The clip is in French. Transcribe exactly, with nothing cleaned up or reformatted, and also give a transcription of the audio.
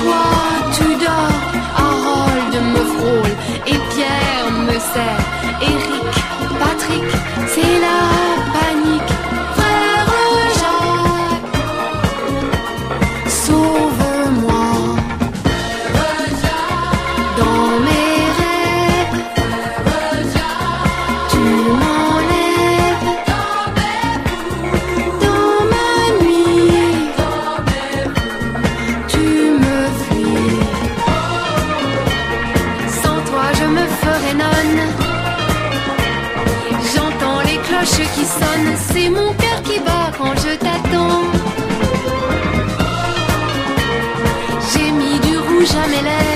toi tu dors, Harold me frôle et Pierre me serre. Eric, Patrick, c'est la panique. Frère Jacques, sauve-moi. Dans mes rêves, tu m'enlèves. Dans ma nuit, tu me fuis. Sans toi je me ferai nonne. J'entends les cloches qui sonnent, c'est mon cœur qui bat quand je t'attends. J'ai mis du rouge à mes lèvres.